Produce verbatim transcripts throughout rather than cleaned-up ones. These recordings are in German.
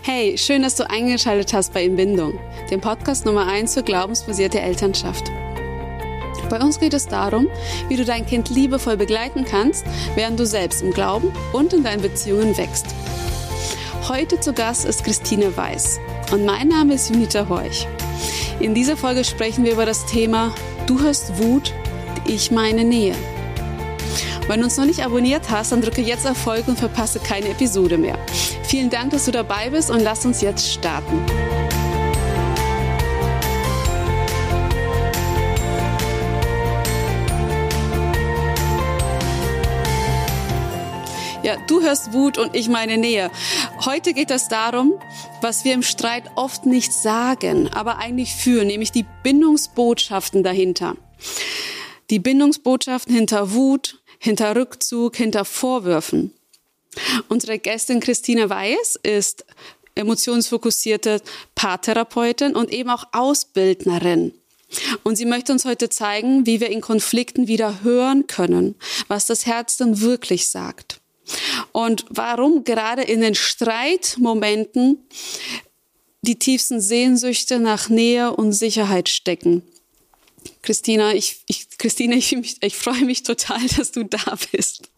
Hey, schön, dass du eingeschaltet hast bei In Bindung, dem Podcast Nummer eins für glaubensbasierte Elternschaft. Bei uns geht es darum, wie du dein Kind liebevoll begleiten kannst, während du selbst im Glauben und in deinen Beziehungen wächst. Heute zu Gast ist Christine Weiß und mein Name ist Junita Horch. In dieser Folge sprechen wir über das Thema Du hast Wut, ich meine Nähe. Wenn du uns noch nicht abonniert hast, dann drücke jetzt auf Folgen und verpasse keine Episode mehr. Vielen Dank, dass du dabei bist und lass uns jetzt starten. Ja, du hörst Wut und ich meine Nähe. Heute geht es darum, was wir im Streit oft nicht sagen, aber eigentlich fühlen, nämlich die Bindungsbotschaften dahinter. Die Bindungsbotschaften hinter Wut, hinter Rückzug, hinter Vorwürfen. Unsere Gästin Christine Weiß ist emotionsfokussierte Paartherapeutin und eben auch Ausbildnerin. Und sie möchte uns heute zeigen, wie wir in Konflikten wieder hören können, was das Herz denn wirklich sagt. Und warum gerade in den Streitmomenten die tiefsten Sehnsüchte nach Nähe und Sicherheit stecken. Christina, ich, ich, Christine, ich, ich freue mich total, dass du da bist.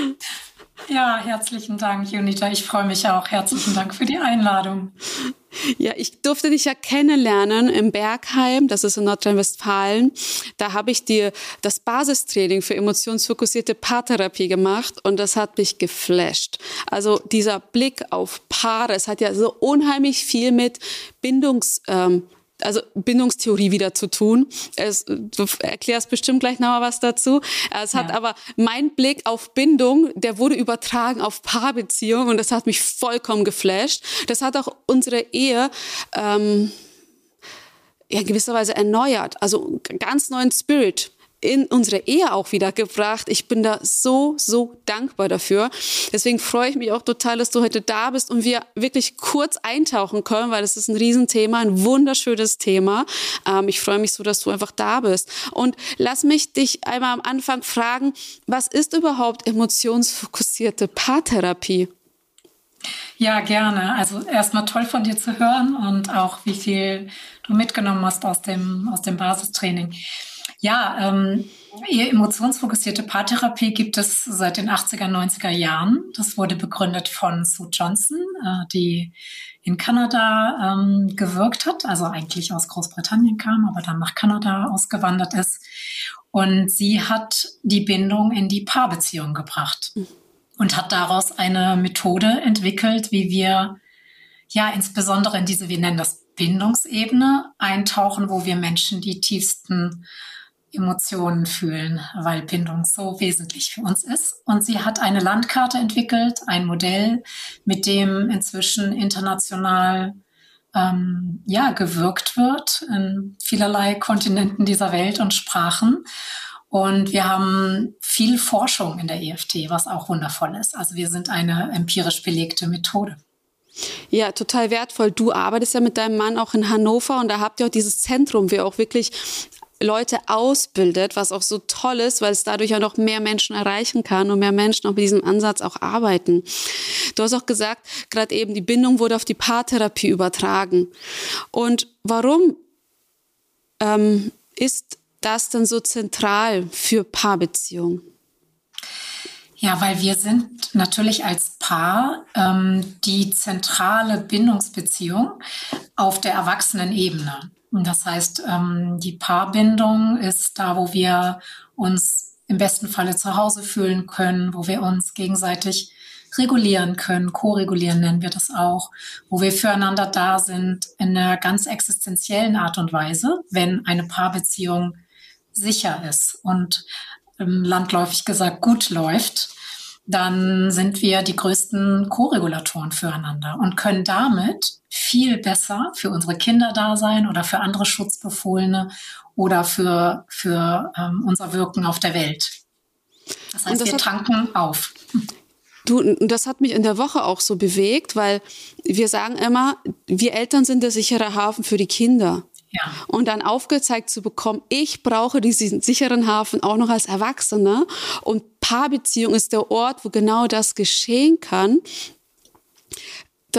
Ja, herzlichen Dank, Junita. Ich freue mich auch. Herzlichen Dank für die Einladung. Ja, ich durfte dich ja kennenlernen im Bergheim, das ist in Nordrhein-Westfalen. Da habe ich dir das Basistraining für emotionsfokussierte Paartherapie gemacht und das hat mich geflasht. Also dieser Blick auf Paare, es hat ja so unheimlich viel mit Bindungs, ähm, also Bindungstheorie wieder zu tun. Es, du erklärst bestimmt gleich noch mal was dazu. Es hat ja. aber mein Blick auf Bindung, der wurde übertragen auf Paarbeziehung und das hat mich vollkommen geflasht. Das hat auch unsere Ehe ähm, ja, in gewisser Weise erneuert. Also ganz neuen Spirit in unsere Ehe auch wieder gebracht. Ich bin da so, so dankbar dafür. Deswegen freue ich mich auch total, dass du heute da bist und wir wirklich kurz eintauchen können, weil das ist ein Riesenthema, ein wunderschönes Thema. Ähm, ich freue mich so, dass du einfach da bist. Und lass mich dich einmal am Anfang fragen, was ist überhaupt emotionsfokussierte Paartherapie? Ja, gerne. Also erstmal toll von dir zu hören und auch wie viel du mitgenommen hast aus dem, aus dem Basistraining. Ja, ähm, emotionsfokussierte Paartherapie gibt es seit den achtziger, neunziger Jahren. Das wurde begründet von Sue Johnson, äh, die in Kanada ähm, gewirkt hat, also eigentlich aus Großbritannien kam, aber dann nach Kanada ausgewandert ist. Und sie hat die Bindung in die Paarbeziehung gebracht und hat daraus eine Methode entwickelt, wie wir ja insbesondere in diese, wir nennen das Bindungsebene, eintauchen, wo wir Menschen die tiefsten Emotionen fühlen, weil Bindung so wesentlich für uns ist. Und sie hat eine Landkarte entwickelt, ein Modell, mit dem inzwischen international ähm, ja, gewirkt wird in vielerlei Kontinenten dieser Welt und Sprachen. Und wir haben viel Forschung in der E F T, was auch wundervoll ist. Also wir sind eine empirisch belegte Methode. Ja, total wertvoll. Du arbeitest ja mit deinem Mann auch in Hannover und da habt ihr auch dieses Zentrum, wo ihr auch wirklich Leute ausbildet, was auch so toll ist, weil es dadurch auch noch mehr Menschen erreichen kann und mehr Menschen auch mit diesem Ansatz auch arbeiten. Du hast auch gesagt, gerade eben die Bindung wurde auf die Paartherapie übertragen. Und warum ähm, ist das denn so zentral für Paarbeziehungen? Ja, weil wir sind natürlich als Paar ähm, die zentrale Bindungsbeziehung auf der Erwachsenenebene. Und das heißt, ähm, die Paarbindung ist da, wo wir uns im besten Falle zu Hause fühlen können, wo wir uns gegenseitig regulieren können, ko-regulieren nennen wir das auch, wo wir füreinander da sind in einer ganz existenziellen Art und Weise, wenn eine Paarbeziehung sicher ist und ähm, landläufig gesagt gut läuft, dann sind wir die größten Co-Regulatoren füreinander und können damit viel besser für unsere Kinder da sein oder für andere Schutzbefohlene oder für, für ähm, unser Wirken auf der Welt. Das heißt, das wir hat, tanken auf. Du, das hat mich in der Woche auch so bewegt, weil wir sagen immer, wir Eltern sind der sichere Hafen für die Kinder. Ja. Und dann aufgezeigt zu bekommen, ich brauche diesen sicheren Hafen auch noch als Erwachsener. Und Paarbeziehung ist der Ort, wo genau das geschehen kann. Das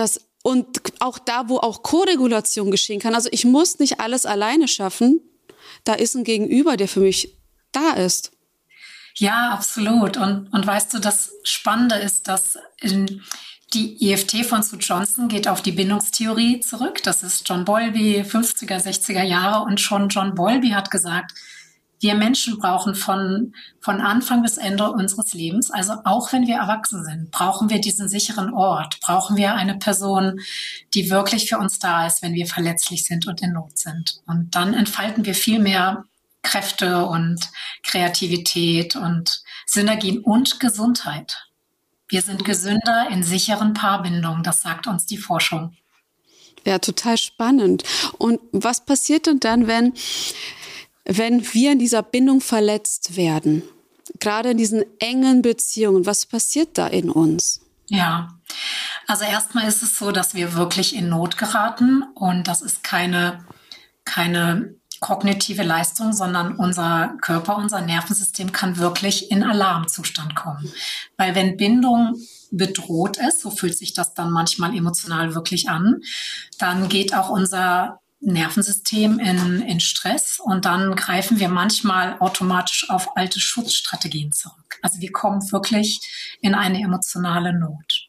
Und auch da, wo auch Koregulation geschehen kann. Also ich muss nicht alles alleine schaffen. Da ist ein Gegenüber, der für mich da ist. Ja, absolut. Und, und weißt du, das Spannende ist, dass in die E F T von Sue Johnson geht auf die Bindungstheorie zurück. Das ist John Bowlby, fünfziger, sechziger Jahre. Und schon John Bowlby hat gesagt, wir Menschen brauchen von, von Anfang bis Ende unseres Lebens, also auch wenn wir erwachsen sind, brauchen wir diesen sicheren Ort, brauchen wir eine Person, die wirklich für uns da ist, wenn wir verletzlich sind und in Not sind. Und dann entfalten wir viel mehr Kräfte und Kreativität und Synergien und Gesundheit. Wir sind gesünder in sicheren Paarbindungen, das sagt uns die Forschung. Ja, total spannend. Und was passiert denn dann, wenn, wenn wir in dieser Bindung verletzt werden? Gerade in diesen engen Beziehungen, was passiert da in uns? Ja, also erstmal ist es so, dass wir wirklich in Not geraten und das ist keine, keine kognitive Leistung, sondern unser Körper, unser Nervensystem kann wirklich in Alarmzustand kommen. Weil wenn Bindung bedroht ist, so fühlt sich das dann manchmal emotional wirklich an, dann geht auch unser Nervensystem in, in Stress und dann greifen wir manchmal automatisch auf alte Schutzstrategien zurück. Also wir kommen wirklich in eine emotionale Not.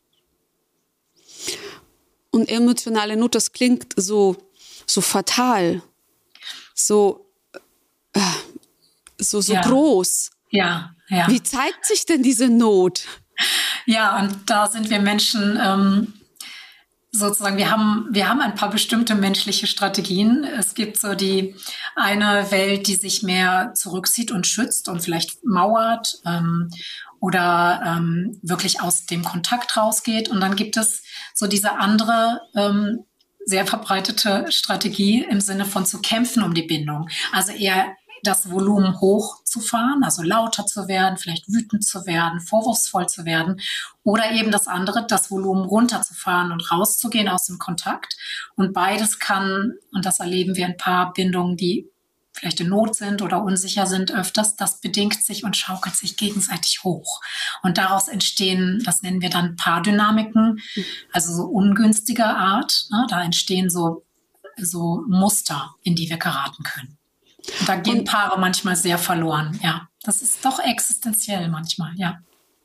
Und emotionale Not, das klingt so, so fatal. So, äh, so, so ja. groß. Ja, ja. Wie zeigt sich denn diese Not? Ja, und da sind wir Menschen ähm, sozusagen, wir haben, wir haben ein paar bestimmte menschliche Strategien. Es gibt so die eine Welt, die sich mehr zurückzieht und schützt und vielleicht mauert ähm, oder ähm, wirklich aus dem Kontakt rausgeht. Und dann gibt es so diese andere ähm, sehr verbreitete Strategie im Sinne von zu kämpfen um die Bindung. Also eher das Volumen hochzufahren, also lauter zu werden, vielleicht wütend zu werden, vorwurfsvoll zu werden. Oder eben das andere, das Volumen runterzufahren und rauszugehen aus dem Kontakt. Und beides kann, und das erleben wir in Paarbindungen, die vielleicht in Not sind oder unsicher sind öfters, das bedingt sich und schaukelt sich gegenseitig hoch. Und daraus entstehen, das nennen wir dann Paardynamiken, also so ungünstiger Art. Ne? Da entstehen so, so Muster, in die wir geraten können. Und da gehen Paare manchmal sehr verloren. Ja, das ist doch existenziell manchmal, ja.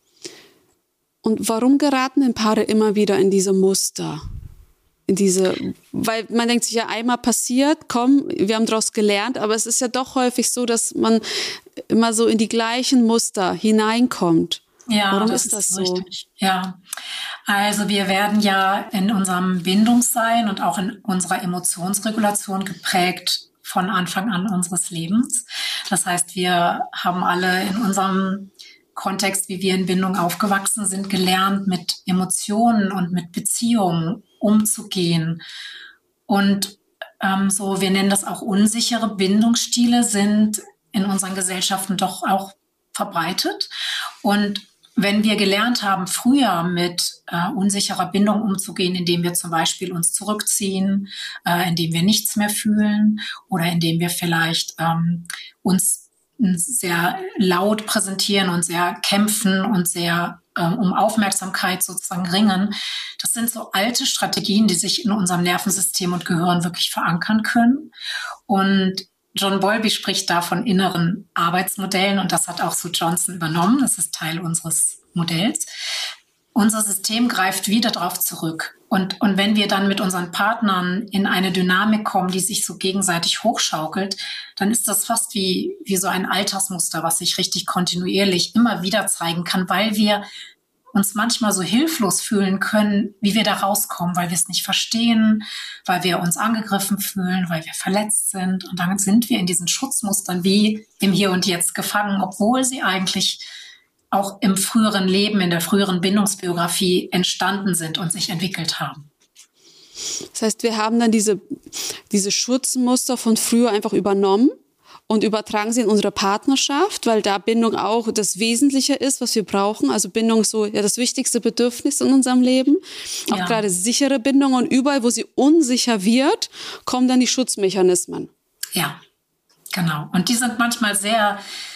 Und warum geraten denn Paare immer wieder in diese Muster? In diese, weil man denkt sich ja, einmal passiert, komm, wir haben daraus gelernt, aber es ist ja doch häufig so, dass man immer so in die gleichen Muster hineinkommt. Ja, warum das ist das ist so? Richtig. Ja, also wir werden ja in unserem Bindungssein und auch in unserer Emotionsregulation geprägt von Anfang an unseres Lebens. Das heißt, wir haben alle in unserem Kontext, wie wir in Bindung aufgewachsen sind, gelernt, mit Emotionen und mit Beziehungen umzugehen. Und ähm, so, wir nennen das auch unsichere Bindungsstile, sind in unseren Gesellschaften doch auch verbreitet. Und wenn wir gelernt haben, früher mit äh, unsicherer Bindung umzugehen, indem wir zum Beispiel uns zurückziehen, äh, indem wir nichts mehr fühlen oder indem wir vielleicht ähm, uns sehr laut präsentieren und sehr kämpfen und sehr ähm, um Aufmerksamkeit sozusagen ringen. Das sind so alte Strategien, die sich in unserem Nervensystem und Gehirn wirklich verankern können. Und John Bowlby spricht da von inneren Arbeitsmodellen und das hat auch Sue Johnson übernommen. Das ist Teil unseres Modells. Unser System greift wieder darauf zurück. Und, und wenn wir dann mit unseren Partnern in eine Dynamik kommen, die sich so gegenseitig hochschaukelt, dann ist das fast wie, wie so ein Altersmuster, was sich richtig kontinuierlich immer wieder zeigen kann, weil wir uns manchmal so hilflos fühlen können, wie wir da rauskommen, weil wir es nicht verstehen, weil wir uns angegriffen fühlen, weil wir verletzt sind. Und dann sind wir in diesen Schutzmustern wie im Hier und Jetzt gefangen, obwohl sie eigentlich auch im früheren Leben, in der früheren Bindungsbiografie entstanden sind und sich entwickelt haben. Das heißt, wir haben dann diese, diese Schutzmuster von früher einfach übernommen und übertragen sie in unsere Partnerschaft, weil da Bindung auch das Wesentliche ist, was wir brauchen. Also Bindung ist so ja das wichtigste Bedürfnis in unserem Leben. Auch ja. gerade sichere Bindung und überall, wo sie unsicher wird, kommen dann die Schutzmechanismen. Ja, genau. Und die sind manchmal sehr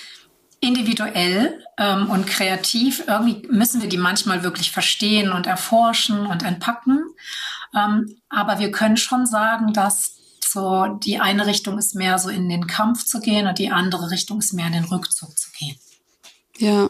individuell ähm, und kreativ. Irgendwie müssen wir die manchmal wirklich verstehen und erforschen und entpacken. Ähm, aber wir können schon sagen, dass so die eine Richtung ist mehr so in den Kampf zu gehen und die andere Richtung ist mehr in den Rückzug zu gehen. Ja.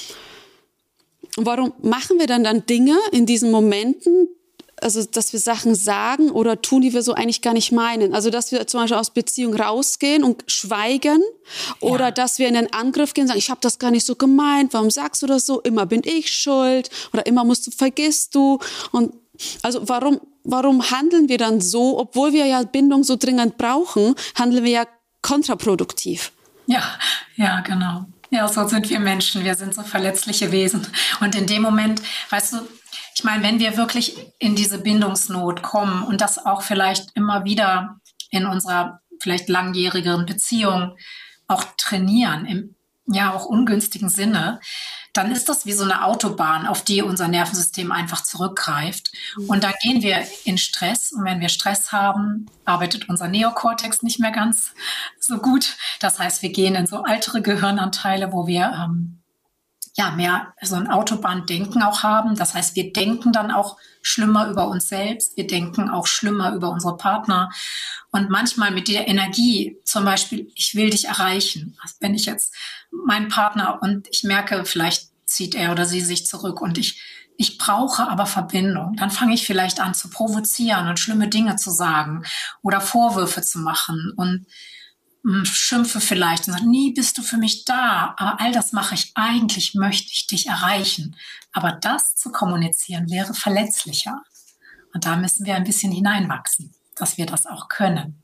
Und warum machen wir dann dann Dinge in diesen Momenten, also dass wir Sachen sagen oder tun, die wir so eigentlich gar nicht meinen? Also dass wir zum Beispiel aus Beziehung rausgehen und schweigen oder ja. dass wir in den Angriff gehen und sagen, ich habe das gar nicht so gemeint, warum sagst du das so? Immer bin ich schuld oder immer musst du, vergisst du. Und also warum, warum handeln wir dann so, obwohl wir ja Bindung so dringend brauchen, handeln wir ja kontraproduktiv? Ja, ja, genau. Ja, so sind wir Menschen. Wir sind so verletzliche Wesen. Und in dem Moment, weißt du, ich meine, wenn wir wirklich in diese Bindungsnot kommen und das auch vielleicht immer wieder in unserer vielleicht langjährigeren Beziehung auch trainieren, im ja auch ungünstigen Sinne, dann ist das wie so eine Autobahn, auf die unser Nervensystem einfach zurückgreift. Und dann gehen wir in Stress. Und wenn wir Stress haben, arbeitet unser Neokortex nicht mehr ganz so gut. Das heißt, wir gehen in so ältere Gehirnanteile, wo wir ähm, ja mehr so ein Autobahndenken auch haben. Das heißt, wir denken dann auch schlimmer über uns selbst. Wir denken auch schlimmer über unsere Partner. Und manchmal mit der Energie, zum Beispiel, ich will dich erreichen. Also wenn ich jetzt meinen Partner und ich merke, vielleicht zieht er oder sie sich zurück und ich, ich brauche aber Verbindung, dann fange ich vielleicht an zu provozieren und schlimme Dinge zu sagen oder Vorwürfe zu machen und mh, schimpfe vielleicht und sage, nie bist du für mich da. Aber all das mache ich, eigentlich möchte ich dich erreichen. Aber das zu kommunizieren wäre verletzlicher. Und da müssen wir ein bisschen hineinwachsen, dass wir das auch können.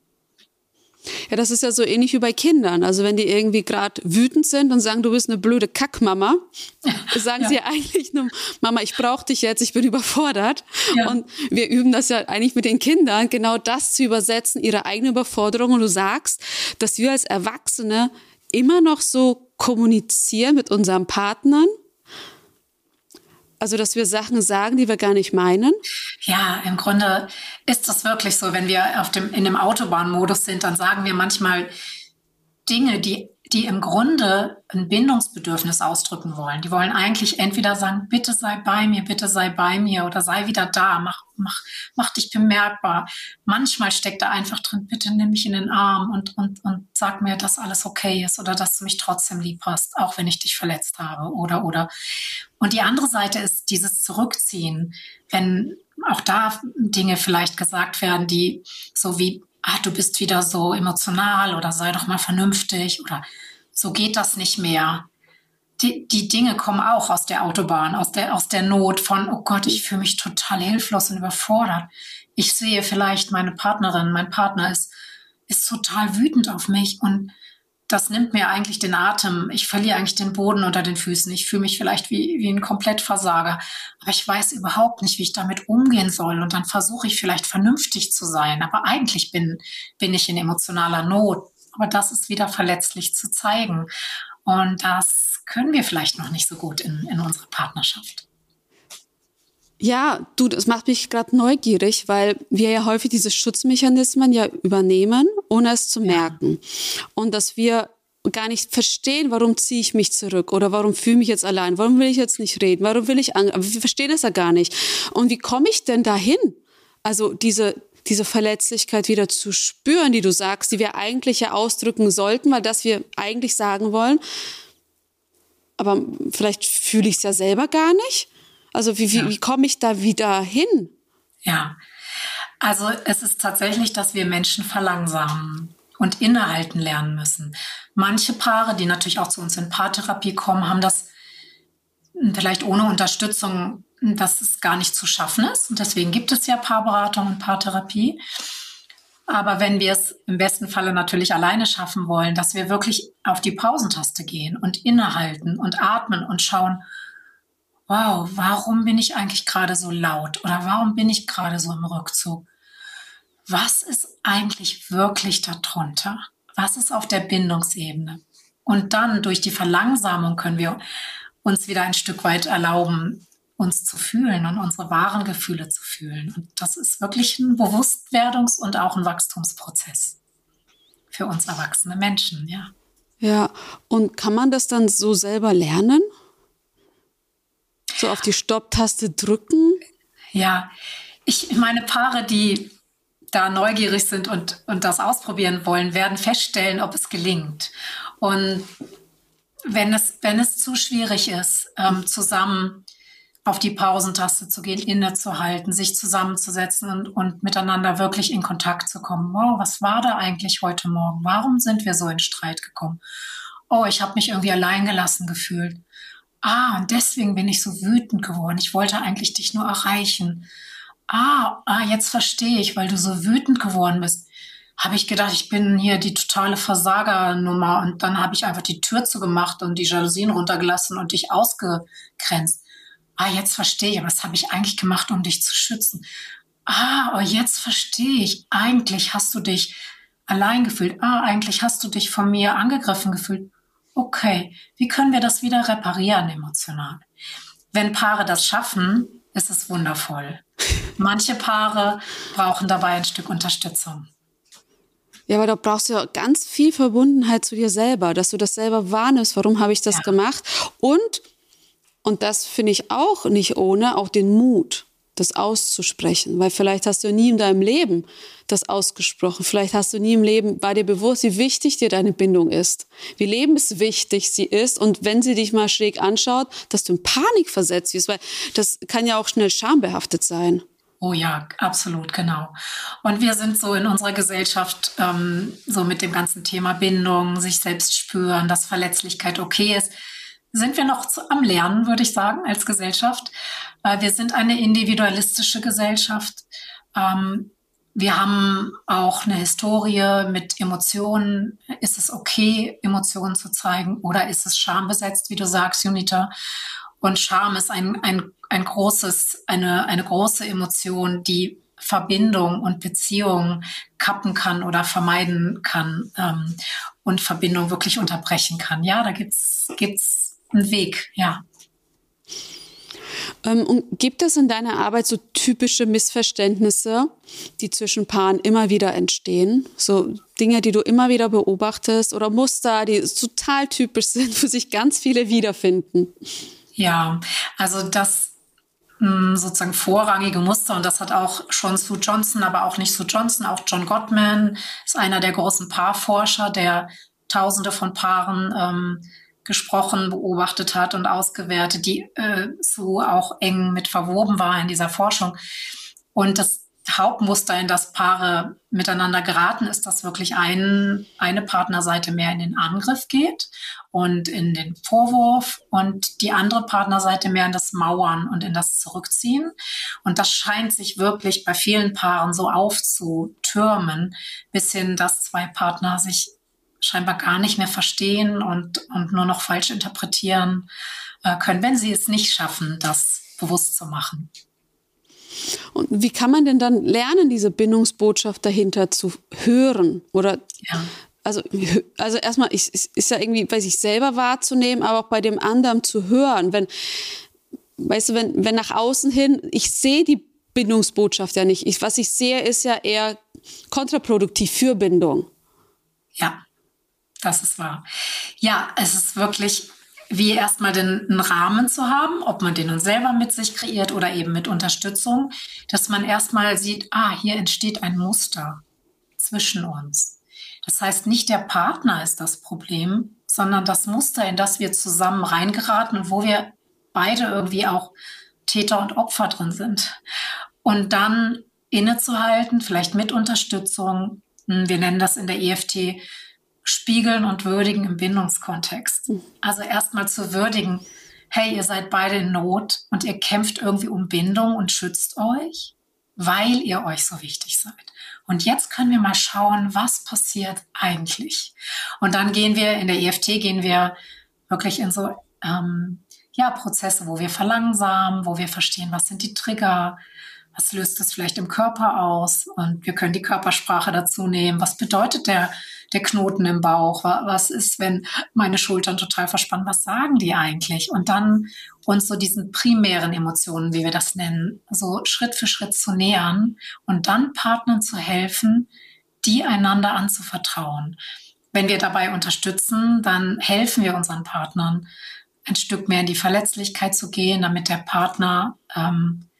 Ja, das ist ja so ähnlich wie bei Kindern. Also wenn die irgendwie gerade wütend sind und sagen, du bist eine blöde Kackmama, sagen ja. sie eigentlich nur, Mama, ich brauche dich jetzt, ich bin überfordert. Ja. Und wir üben das ja eigentlich mit den Kindern, genau das zu übersetzen, ihre eigene Überforderung. Und du sagst, dass wir als Erwachsene immer noch so kommunizieren mit unseren Partnern. Also, dass wir Sachen sagen, die wir gar nicht meinen? Ja, im Grunde ist das wirklich so. Wenn wir auf dem, in dem Autobahnmodus sind, dann sagen wir manchmal Dinge, die, die im Grunde ein Bindungsbedürfnis ausdrücken wollen. Die wollen eigentlich entweder sagen, bitte sei bei mir, bitte sei bei mir oder sei wieder da, mach, mach, mach dich bemerkbar. Manchmal steckt da einfach drin, bitte nimm mich in den Arm und, und, und sag mir, dass alles okay ist oder dass du mich trotzdem lieb hast, auch wenn ich dich verletzt habe oder, oder. Und die andere Seite ist dieses Zurückziehen, wenn auch da Dinge vielleicht gesagt werden, die so wie, ah, du bist wieder so emotional oder sei doch mal vernünftig oder so geht das nicht mehr. Die, die Dinge kommen auch aus der Autobahn, aus der, aus der Not von, oh Gott, ich fühle mich total hilflos und überfordert. Ich sehe vielleicht meine Partnerin, mein Partner ist, ist total wütend auf mich und das nimmt mir eigentlich den Atem. Ich verliere eigentlich den Boden unter den Füßen. Ich fühle mich vielleicht wie, wie ein Komplettversager. Aber ich weiß überhaupt nicht, wie ich damit umgehen soll. Und dann versuche ich vielleicht vernünftig zu sein. Aber eigentlich bin, bin ich in emotionaler Not. Aber das ist wieder verletzlich zu zeigen. Und das können wir vielleicht noch nicht so gut in, in unserer Partnerschaft. Ja, du, das macht mich gerade neugierig, weil wir ja häufig diese Schutzmechanismen ja übernehmen, ohne es zu merken. Ja. Und dass wir gar nicht verstehen, warum ziehe ich mich zurück oder warum fühle ich mich jetzt allein, warum will ich jetzt nicht reden, warum will ich, an- aber wir verstehen das ja gar nicht. Und wie komme ich denn dahin? Also diese, diese Verletzlichkeit wieder zu spüren, die du sagst, die wir eigentlich ja ausdrücken sollten, weil das wir eigentlich sagen wollen. Aber vielleicht fühle ich es ja selber gar nicht. Also wie, wie, ja. wie komme ich da wieder hin? Ja, also es ist tatsächlich, dass wir Menschen verlangsamen und innehalten lernen müssen. Manche Paare, die natürlich auch zu uns in Paartherapie kommen, haben das vielleicht ohne Unterstützung, dass es gar nicht zu schaffen ist. Und deswegen gibt es ja Paarberatung und Paartherapie. Aber wenn wir es im besten Falle natürlich alleine schaffen wollen, dass wir wirklich auf die Pausentaste gehen und innehalten und atmen und schauen, wow, warum bin ich eigentlich gerade so laut oder warum bin ich gerade so im Rückzug? Was ist eigentlich wirklich darunter? Was ist auf der Bindungsebene? Und dann durch die Verlangsamung können wir uns wieder ein Stück weit erlauben, uns zu fühlen und unsere wahren Gefühle zu fühlen. Und das ist wirklich ein Bewusstwerdungs- und auch ein Wachstumsprozess für uns erwachsene Menschen, ja. Ja, und kann man das dann so selber lernen? So auf die Stopptaste drücken? Ja, Ich meine, Paare, die da neugierig sind und, und das ausprobieren wollen, werden feststellen, ob es gelingt. Und wenn es, wenn es zu schwierig ist, ähm, zusammen auf die Pausentaste zu gehen, innezuhalten, sich zusammenzusetzen und, und miteinander wirklich in Kontakt zu kommen. Wow, was war da eigentlich heute Morgen? Warum sind wir so in Streit gekommen? Oh, ich habe mich irgendwie alleingelassen gefühlt. Ah, und deswegen bin ich so wütend geworden. Ich wollte eigentlich dich nur erreichen. Ah, ah, jetzt verstehe ich, weil du so wütend geworden bist. Habe ich gedacht, ich bin hier die totale Versagernummer und dann habe ich einfach die Tür zugemacht und die Jalousien runtergelassen und dich ausgegrenzt. Ah, jetzt verstehe ich, aber was habe ich eigentlich gemacht, um dich zu schützen? Ah, oh, jetzt verstehe ich. Eigentlich hast du dich allein gefühlt. Ah, eigentlich hast du dich von mir angegriffen gefühlt. Okay, wie können wir das wieder reparieren emotional? Wenn Paare das schaffen, ist es wundervoll. Manche Paare brauchen dabei ein Stück Unterstützung. Ja, aber da brauchst du ja ganz viel Verbundenheit zu dir selber, dass du das selber wahrnimmst. Warum habe ich das Ja. gemacht? Und, und das finde ich auch nicht ohne, auch den Mut, das auszusprechen. Weil vielleicht hast du nie in deinem Leben das ausgesprochen. Vielleicht hast du nie im Leben, war dir bewusst, wie wichtig dir deine Bindung ist. Wie lebenswichtig sie ist. Und wenn sie dich mal schräg anschaut, dass du in Panik versetzt wirst. Weil das kann ja auch schnell schambehaftet sein. Oh ja, absolut, genau. Und wir sind so in unserer Gesellschaft ähm, so mit dem ganzen Thema Bindung, sich selbst spüren, dass Verletzlichkeit okay ist, sind wir noch zu, am Lernen, würde ich sagen, als Gesellschaft. Äh, wir sind eine individualistische Gesellschaft. Ähm, wir haben auch eine Historie mit Emotionen. Ist es okay, Emotionen zu zeigen oder ist es schambesetzt, wie du sagst, Junita? Und Scham ist ein, ein, ein großes, eine, eine große Emotion, die Verbindung und Beziehung kappen kann oder vermeiden kann ähm, und Verbindung wirklich unterbrechen kann. Ja, da gibt's gibt's einen Weg, ja. Ähm, und gibt es in deiner Arbeit so typische Missverständnisse, die zwischen Paaren immer wieder entstehen? So Dinge, die du immer wieder beobachtest oder Muster, die total typisch sind, wo sich ganz viele wiederfinden? Ja, also das mh, sozusagen vorrangige Muster, und das hat auch schon Sue Johnson, aber auch nicht Sue Johnson, auch John Gottman ist einer der großen Paarforscher, der Tausende von Paaren ähm, gesprochen, beobachtet hat und ausgewertet, die äh, so auch eng mit verwoben war in dieser Forschung. Und das Hauptmuster, in das Paare miteinander geraten, ist, dass wirklich ein, eine Partnerseite mehr in den Angriff geht und in den Vorwurf und die andere Partnerseite mehr in das Mauern und in das Zurückziehen. Und das scheint sich wirklich bei vielen Paaren so aufzutürmen, bis hin, dass zwei Partner sich scheinbar gar nicht mehr verstehen und, und nur noch falsch interpretieren äh, können, wenn sie es nicht schaffen, das bewusst zu machen. Und wie kann man denn dann lernen, diese Bindungsbotschaft dahinter zu hören? Oder Ja. also, also erstmal ist, ist ja irgendwie bei sich selber wahrzunehmen, aber auch bei dem anderen zu hören. Wenn, weißt du, wenn, wenn nach außen hin, ich sehe die Bindungsbotschaft ja nicht. Ich, was ich sehe, ist ja eher kontraproduktiv für Bindung. Ja, das ist wahr. Ja, es ist wirklich wie erstmal den einen Rahmen zu haben, ob man den nun selber mit sich kreiert oder eben mit Unterstützung, dass man erstmal sieht, ah, hier entsteht ein Muster zwischen uns. Das heißt, nicht der Partner ist das Problem, sondern das Muster, in das wir zusammen reingeraten und wo wir beide irgendwie auch Täter und Opfer drin sind. Und dann innezuhalten, vielleicht mit Unterstützung, wir nennen das in der E F T spiegeln und würdigen im Bindungskontext. Also erstmal zu würdigen, hey, ihr seid beide in Not und ihr kämpft irgendwie um Bindung und schützt euch, weil ihr euch so wichtig seid. Und jetzt können wir mal schauen, was passiert eigentlich. Und dann gehen wir, in der E F T gehen wir wirklich in so ähm, ja, Prozesse, wo wir verlangsamen, wo wir verstehen, was sind die Trigger, was löst es vielleicht im Körper aus? Und wir können die Körpersprache dazu nehmen. Was bedeutet der, der Knoten im Bauch? Was ist, wenn meine Schultern total verspannen? Was sagen die eigentlich? Und dann uns so diesen primären Emotionen, wie wir das nennen, so Schritt für Schritt zu nähern und dann Partnern zu helfen, die einander anzuvertrauen. Wenn wir dabei unterstützen, dann helfen wir unseren Partnern, ein Stück mehr in die Verletzlichkeit zu gehen, damit der Partner ähm,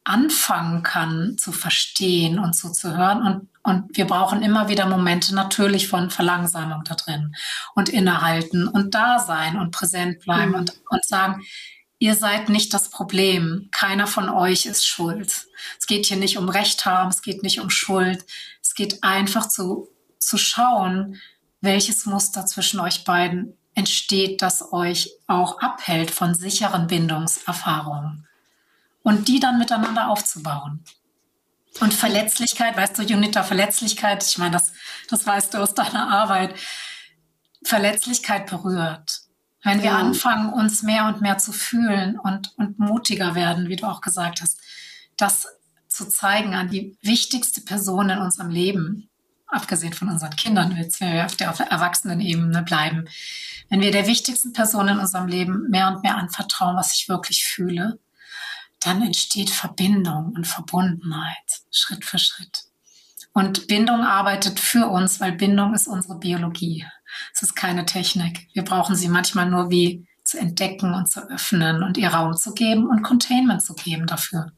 anfangen kann zu verstehen und zuzuhören. Und, und wir brauchen immer wieder Momente natürlich von Verlangsamung da drin und innehalten und da sein und präsent bleiben mhm. und, und sagen, ihr seid nicht das Problem. Keiner von euch ist schuld. Es geht hier nicht um Recht haben, es geht nicht um Schuld. Es geht einfach zu, zu schauen, welches Muster zwischen euch beiden entsteht, das euch auch abhält von sicheren Bindungserfahrungen. Und die dann miteinander aufzubauen. Und Verletzlichkeit, weißt du, Junita, Verletzlichkeit, ich meine, das, das weißt du aus deiner Arbeit, Verletzlichkeit berührt. Wenn wir ja. anfangen, uns mehr und mehr zu fühlen und, und mutiger werden, wie du auch gesagt hast, das zu zeigen an die wichtigste Person in unserem Leben, abgesehen von unseren Kindern, wenn wir auf der, auf der Erwachsenenebene bleiben, wenn wir der wichtigsten Person in unserem Leben mehr und mehr anvertrauen, was ich wirklich fühle, dann entsteht Verbindung und Verbundenheit, Schritt für Schritt. Und Bindung arbeitet für uns, weil Bindung ist unsere Biologie. Es ist keine Technik. Wir brauchen sie manchmal nur wie zu entdecken und zu öffnen und ihr Raum zu geben und Containment zu geben dafür.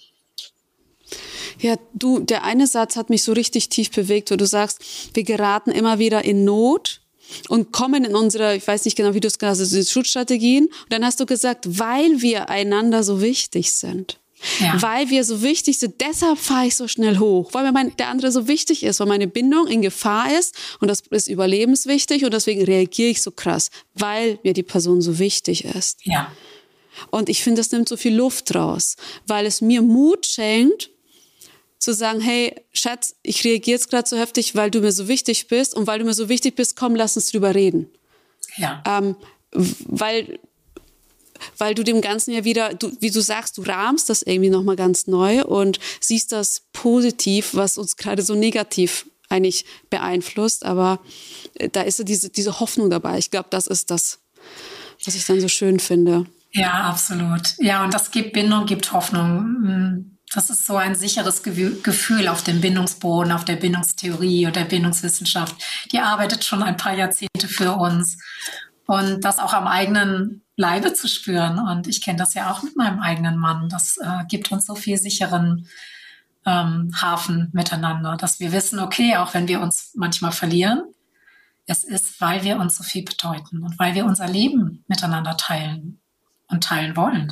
Ja, du, der eine Satz hat mich so richtig tief bewegt, wo du sagst, wir geraten immer wieder in Not und kommen in unsere, ich weiß nicht genau, wie du es gesagt hast, Schutzstrategien. Und dann hast du gesagt, weil wir einander so wichtig sind. Ja. Weil wir so wichtig sind, deshalb fahre ich so schnell hoch. Weil mir mein, der andere so wichtig ist, weil meine Bindung in Gefahr ist und das ist überlebenswichtig und deswegen reagiere ich so krass, weil mir die Person so wichtig ist. Ja. Und ich finde, das nimmt so viel Luft raus, weil es mir Mut schenkt, zu sagen, hey, Schatz, ich reagiere jetzt gerade so heftig, weil du mir so wichtig bist und weil du mir so wichtig bist, komm, lass uns drüber reden. Ja. Ähm, weil, weil du dem Ganzen ja wieder, du, wie du sagst, du rahmst das irgendwie nochmal ganz neu und siehst das positiv, was uns gerade so negativ eigentlich beeinflusst, aber da ist so diese, diese Hoffnung dabei. Ich glaube, das ist das, was ich dann so schön finde. Ja, absolut. Ja, und das gibt Bindung, gibt Hoffnung. Das ist so ein sicheres Gefühl auf dem Bindungsboden, auf der Bindungstheorie und der Bindungswissenschaft. Die arbeitet schon ein paar Jahrzehnte für uns. Und das auch am eigenen Leibe zu spüren. Und ich kenne das ja auch mit meinem eigenen Mann. Das äh, gibt uns so viel sicheren ähm, Hafen miteinander, dass wir wissen, okay, auch wenn wir uns manchmal verlieren, es ist, weil wir uns so viel bedeuten und weil wir unser Leben miteinander teilen und teilen wollen.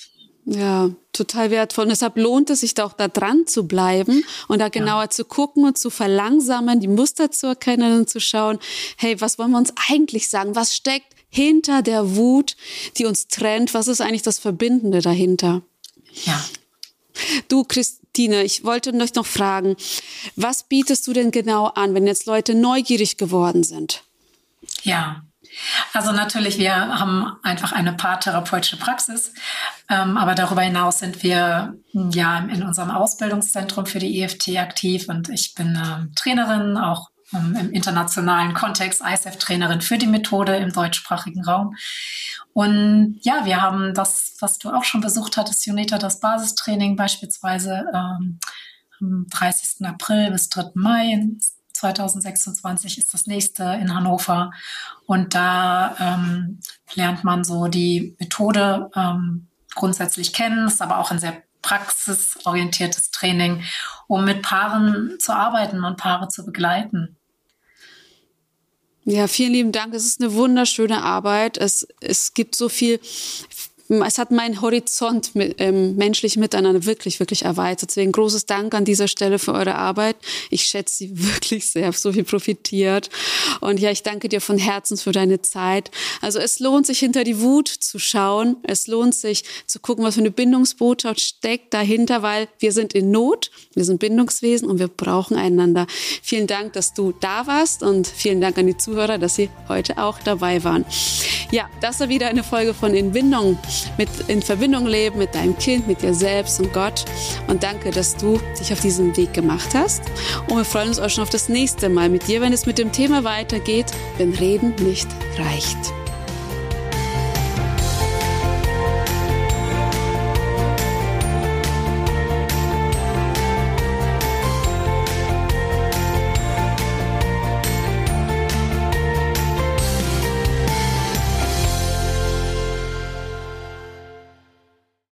Ja, total wertvoll. Und deshalb lohnt es sich da auch da dran zu bleiben und da genauer ja. zu gucken und zu verlangsamen, die Muster zu erkennen und zu schauen, hey, was wollen wir uns eigentlich sagen? Was steckt hinter der Wut, die uns trennt? Was ist eigentlich das Verbindende dahinter? Ja. Du, Christine, ich wollte euch noch fragen, was bietest du denn genau an, wenn jetzt Leute neugierig geworden sind? Ja. Also natürlich, wir haben einfach eine paartherapeutische Praxis, ähm, aber darüber hinaus sind wir ja in unserem Ausbildungszentrum für die E F T aktiv und ich bin äh, Trainerin, auch ähm, im internationalen Kontext, I S F-Trainerin für die Methode im deutschsprachigen Raum. Und ja, wir haben das, was du auch schon besucht hattest, Junita, das Basistraining beispielsweise ähm, am dreißigsten April bis dritten Mai zweitausendsechsundzwanzig ist das nächste in Hannover. Und da ähm, lernt man so die Methode ähm, grundsätzlich kennen, ist aber auch ein sehr praxisorientiertes Training, um mit Paaren zu arbeiten und Paare zu begleiten. Ja, vielen lieben Dank. Es ist eine wunderschöne Arbeit. Es, es gibt so viel... Es hat meinen Horizont mit, ähm, menschlich miteinander wirklich, wirklich erweitert. Deswegen großes Dank an dieser Stelle für eure Arbeit. Ich schätze sie wirklich sehr, habe so viel profitiert. Und ja, ich danke dir von Herzen für deine Zeit. Also es lohnt sich, hinter die Wut zu schauen. Es lohnt sich, zu gucken, was für eine Bindungsbotschaft steckt dahinter, weil wir sind in Not, wir sind Bindungswesen und wir brauchen einander. Vielen Dank, dass du da warst und vielen Dank an die Zuhörer, dass sie heute auch dabei waren. Ja, das war wieder eine Folge von In Bindung. Mit in Verbindung leben mit deinem Kind, mit dir selbst und Gott. Und danke, dass du dich auf diesen Weg gemacht hast. Und wir freuen uns auch schon auf das nächste Mal mit dir, wenn es mit dem Thema weitergeht, wenn Reden nicht reicht.